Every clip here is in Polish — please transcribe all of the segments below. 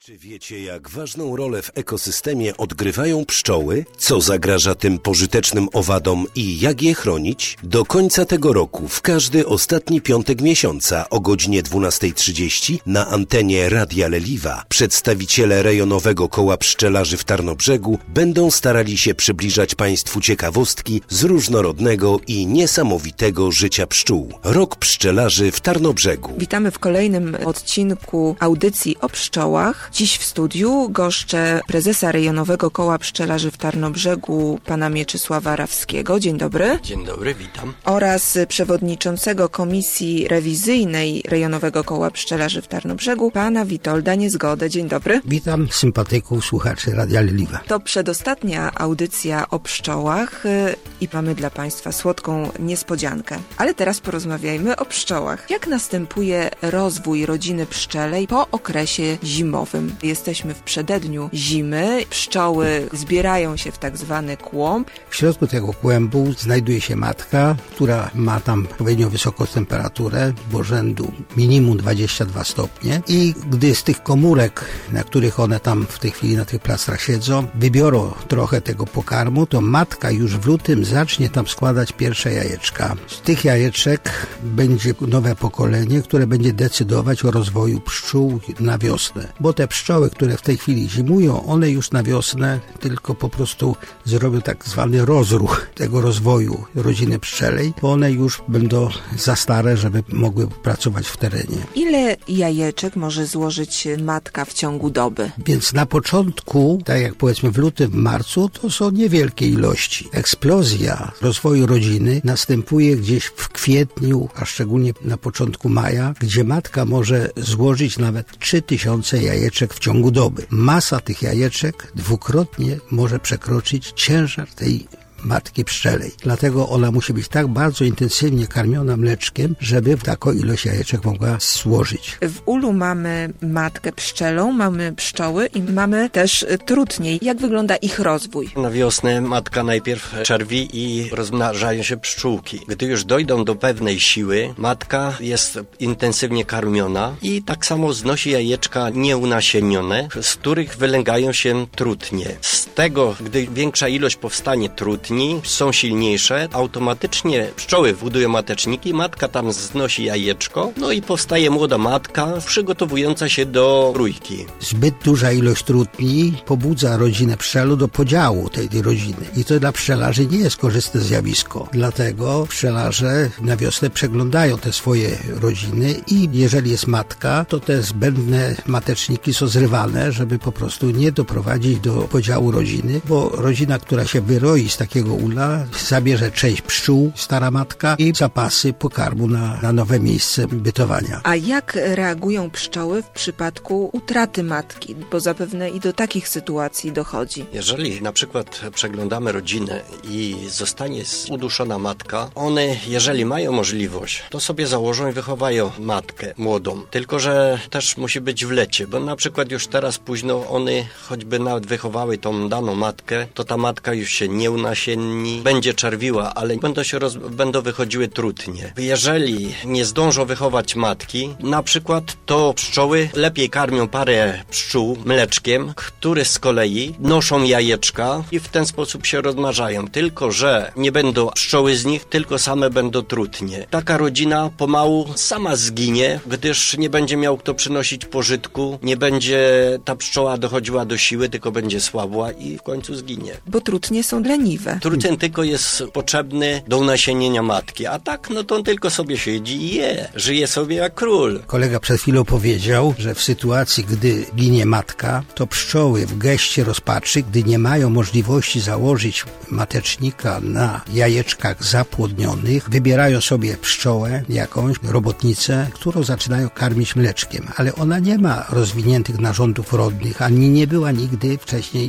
Czy wiecie, jak ważną rolę w ekosystemie odgrywają pszczoły? Co zagraża tym pożytecznym owadom i jak je chronić? Do końca tego roku, w każdy ostatni piątek miesiąca o godzinie 12:30 na antenie Radia Leliwa przedstawiciele rejonowego koła pszczelarzy w Tarnobrzegu będą starali się przybliżać Państwu ciekawostki z różnorodnego i niesamowitego życia pszczół. Rok pszczelarzy w Tarnobrzegu. Witamy w kolejnym odcinku audycji o pszczołach. Dziś w studiu goszczę prezesa Rejonowego Koła Pszczelarzy w Tarnobrzegu, pana Mieczysława Rawskiego. Dzień dobry. Dzień dobry, witam. Oraz przewodniczącego Komisji Rewizyjnej Rejonowego Koła Pszczelarzy w Tarnobrzegu, pana Witolda Niezgodę. Dzień dobry. Witam sympatyków, słuchaczy Radia Leliwa. To przedostatnia audycja o pszczołach i mamy dla państwa słodką niespodziankę. Ale teraz porozmawiajmy o pszczołach. Jak następuje rozwój rodziny pszczelej po okresie zimowym? Jesteśmy w przededniu zimy, pszczoły zbierają się w tak zwany kłąb. W środku tego kłębu znajduje się matka, która ma tam odpowiednio wysoką temperaturę, bo rzędu minimum 22 stopnie i gdy z tych komórek, na których one tam w tej chwili na tych plastrach siedzą, wybiorą trochę tego pokarmu, to matka już w lutym zacznie tam składać pierwsze jajeczka. Z tych jajeczek będzie nowe pokolenie, które będzie decydować o rozwoju pszczół na wiosnę, bo te pszczoły, które w tej chwili zimują, one już na wiosnę tylko po prostu zrobią tak zwany rozruch tego rozwoju rodziny pszczelej, bo one już będą za stare, żeby mogły pracować w terenie. Ile jajeczek może złożyć matka w ciągu doby? Więc na początku, tak jak powiedzmy w lutym, w marcu, to są niewielkie ilości. Eksplozja rozwoju rodziny następuje gdzieś w kwietniu, a szczególnie na początku maja, gdzie matka może złożyć nawet 3000 jajeczek w ciągu doby. Masa tych jajeczek dwukrotnie może przekroczyć ciężar tej matki pszczelej. Dlatego ona musi być tak bardzo intensywnie karmiona mleczkiem, żeby taką ilość jajeczek mogła złożyć. W ulu mamy matkę pszczelą, mamy pszczoły i mamy też trutnie. Jak wygląda ich rozwój? Na wiosnę matka najpierw czerwi i rozmnażają się pszczółki. Gdy już dojdą do pewnej siły, matka jest intensywnie karmiona i tak samo znosi jajeczka nieunasienione, z których wylęgają się trutnie. Z tego, gdy większa ilość powstanie trutni, są silniejsze, automatycznie pszczoły budują mateczniki, matka tam znosi jajeczko, no i powstaje młoda matka przygotowująca się do rójki. Zbyt duża ilość trutni pobudza rodzinę pszczelu do podziału tej rodziny i to dla pszczelarzy nie jest korzystne zjawisko. Dlatego pszczelarze na wiosnę przeglądają te swoje rodziny i jeżeli jest matka, to te zbędne mateczniki są zrywane, żeby po prostu nie doprowadzić do podziału rodziny, bo rodzina, która się wyroi z takiego ula, zabierze część pszczół, stara matka i zapasy pokarmu na nowe miejsce bytowania. A jak reagują pszczoły w przypadku utraty matki? Bo zapewne i do takich sytuacji dochodzi. Jeżeli na przykład przeglądamy rodzinę i zostanie uduszona matka, one, jeżeli mają możliwość, to sobie założą i wychowają matkę młodą. Tylko że też musi być w lecie, bo na przykład już teraz późno one, choćby nawet wychowały tą daną matkę, to ta matka już się nie unasieni, będzie czerwiła, ale będą wychodziły trutnie. Jeżeli nie zdążą wychować matki, na przykład to pszczoły lepiej karmią parę pszczół mleczkiem, które z kolei noszą jajeczka i w ten sposób się rozmnażają. Tylko że nie będą pszczoły z nich, tylko same będą trutnie. Taka rodzina pomału sama zginie, gdyż nie będzie miał kto przynosić pożytku, nie będzie ta pszczoła dochodziła do siły, tylko będzie słabła i w końcu zginie. Bo trutnie są leniwe. Trutien tylko jest potrzebny do unasienienia matki, a tak, no to on tylko sobie siedzi i je. Żyje sobie jak król. Kolega przed chwilą powiedział, że w sytuacji, gdy ginie matka, to pszczoły w geście rozpaczy, gdy nie mają możliwości założyć matecznika na jajeczkach zapłodnionych, wybierają sobie pszczołę, jakąś robotnicę, którą zaczynają karmić mleczkiem, ale ona nie ma rozwiniętych narządów rodnych, ani nie była nigdy wcześniej zapłodniona.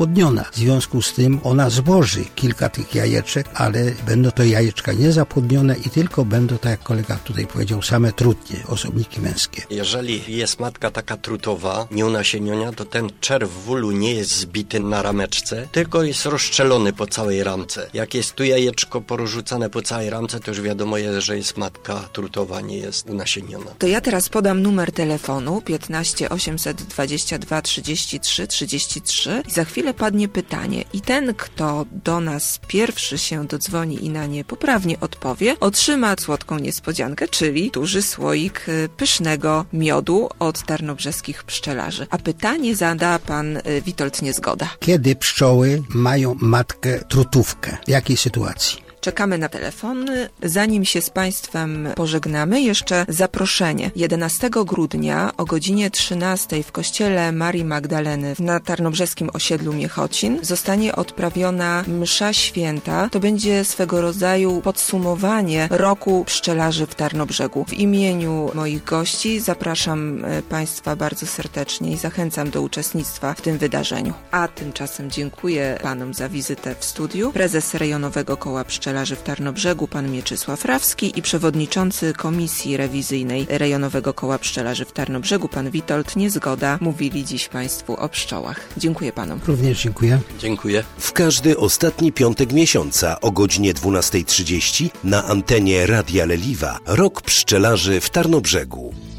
zapłodniona. W związku z tym ona złoży kilka tych jajeczek, ale będą to jajeczka niezapłodnione i tylko będą, tak jak kolega tutaj powiedział, same trutnie, osobniki męskie. Jeżeli jest matka taka trutowa, nieunasieniona, to ten czerw wólu nie jest zbity na rameczce, tylko jest rozszczelony po całej ramce. Jak jest tu jajeczko porozrzucane po całej ramce, to już wiadomo jest, że jest matka trutowa, nie jest unasieniona. To ja teraz podam numer telefonu 15 822 33 33 i za chwilę padnie pytanie i ten, kto do nas pierwszy się dodzwoni i na nie poprawnie odpowie, otrzyma słodką niespodziankę, czyli duży słoik pysznego miodu od tarnobrzeskich pszczelarzy. A pytanie zada pan Witold Niezgoda. Kiedy pszczoły mają matkę trutówkę? W jakiej sytuacji? Czekamy na telefony. Zanim się z Państwem pożegnamy, jeszcze zaproszenie. 11 grudnia o godzinie 13 w kościele Marii Magdaleny na tarnobrzeskim osiedlu Miechocin zostanie odprawiona msza święta. To będzie swego rodzaju podsumowanie roku pszczelarzy w Tarnobrzegu. W imieniu moich gości zapraszam Państwa bardzo serdecznie i zachęcam do uczestnictwa w tym wydarzeniu. A tymczasem dziękuję Panom za wizytę w studiu. Prezes Rejonowego Koła Pszczelarzy w Tarnobrzegu, pan Mieczysław Rawski i przewodniczący Komisji Rewizyjnej Rejonowego Koła Pszczelarzy w Tarnobrzegu, pan Witold Niezgoda, mówili dziś Państwu o pszczołach. Dziękuję Panom. Również dziękuję. Dziękuję. W każdy ostatni piątek miesiąca o godzinie 12:30 na antenie Radia Leliwa Rok Pszczelarzy w Tarnobrzegu.